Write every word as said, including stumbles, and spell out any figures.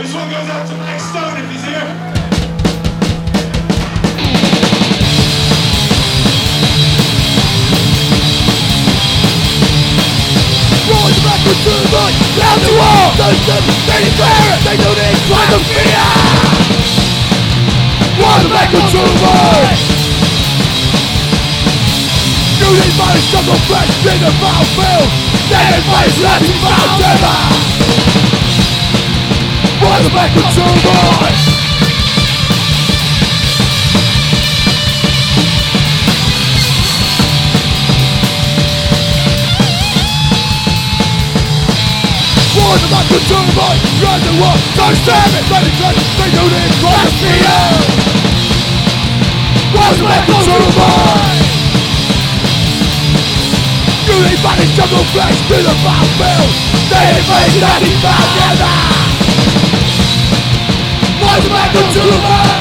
This one goes out to Mike Stone if he's here. Rolling backwards to the light, down the wall. System, they declare it, they don't need try to fear. Rolling backwards to the light. New days body struggle fresh in the battlefield. Dead face lasting forever. Rolling backwards to the light. Rolling backwards to the light, round the wall. Don't stand it, let it touch, they don't need try to fear. Rolling backwards to the light. You need body struggle flesh through the battlefield. They ain't face nothing forever. Rise back to the light.